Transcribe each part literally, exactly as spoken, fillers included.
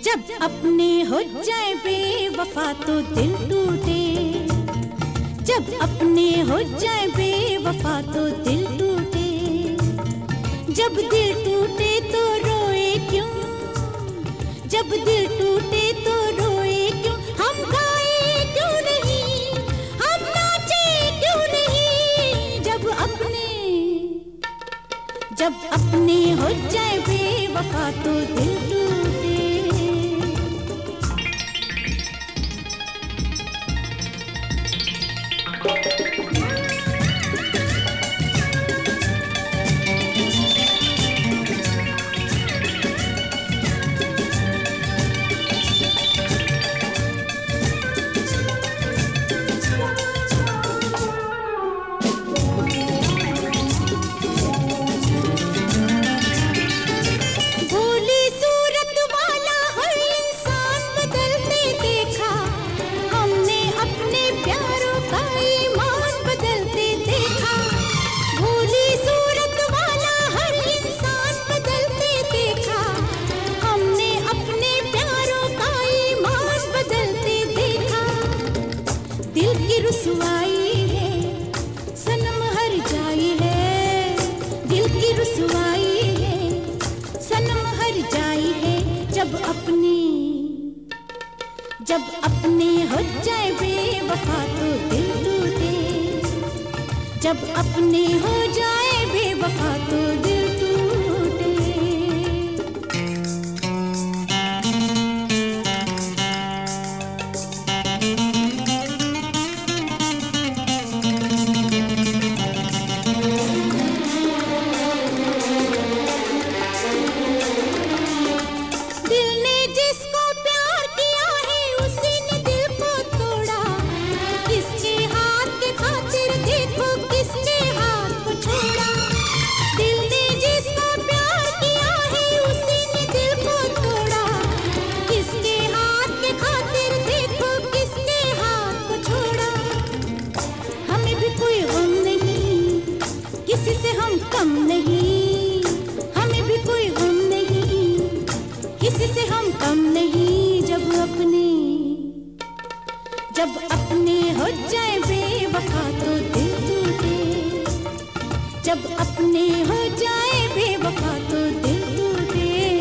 जब अपने हो जाए बेवफा तो दिल टूटे, जब अपने हो जाए बेवफा तो दिल टूटे, जब दिल टूटे तो रोए क्यों, जब दिल टूटे तो रोए क्यों, हम गाए क्यों नहीं, हम नाचे क्यों नहीं, जब अपने जब अपने हो जाए बेवफा तो दिल टूटे। रुसवाई है सनम हर जाई है, दिल की रुसवाई है सनम हर जाई है, जब अपनी जब अपने हो जाए बेवफा तो दिल टूटे, जब अपने हो जाए बेवफा तो दिल टूटे। किसी से हम कम नहीं, हमें भी कोई गम नहीं, किसी से हम कम नहीं, जब अपने जब अपने हो जाए बेवफा तो दिल टूटे, जब अपने हो जाए बेवफा तो दिल टूटे।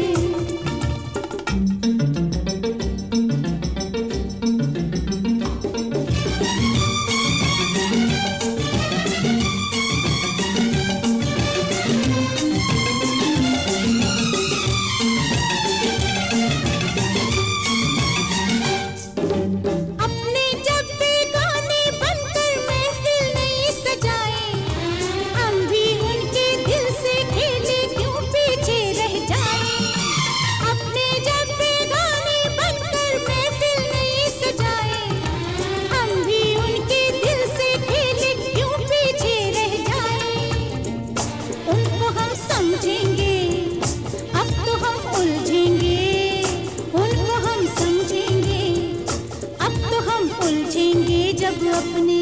जब अपने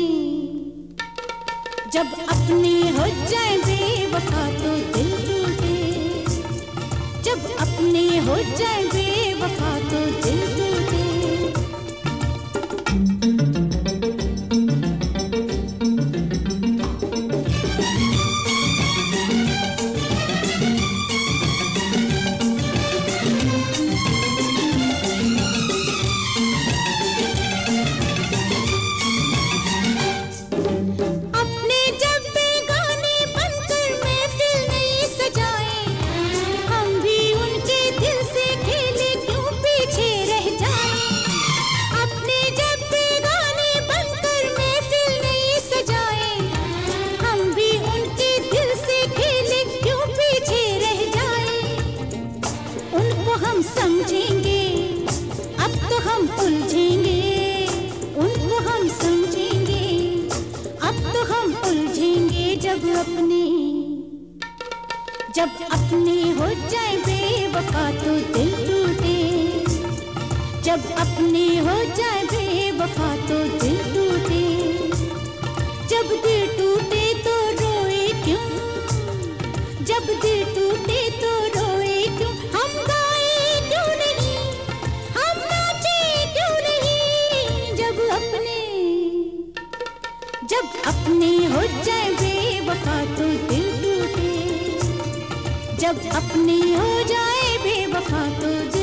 जब अपने हो जाए बेवफा तो दिल टूटे, जब अपने हो जाए बेवफा तो दिल टूटे। समझेंगे अब तो हम उलझेंगे, उनको हम समझेंगे अब तो हम उलझेंगे, जब अपने जब अपने हो जाए बेवफा तो दिल टूटे, जब अपने हो जाए बेवफा तो दिल टूटे, जब दिल टूटे तो रोए क्यों, जब दिल टूटे तो रोए क्यों, हम गाए क्यों नहीं, अपने हो जाए बेवफा तो दिल टूटे, जब अपने हो जाए बेवफा तो दिल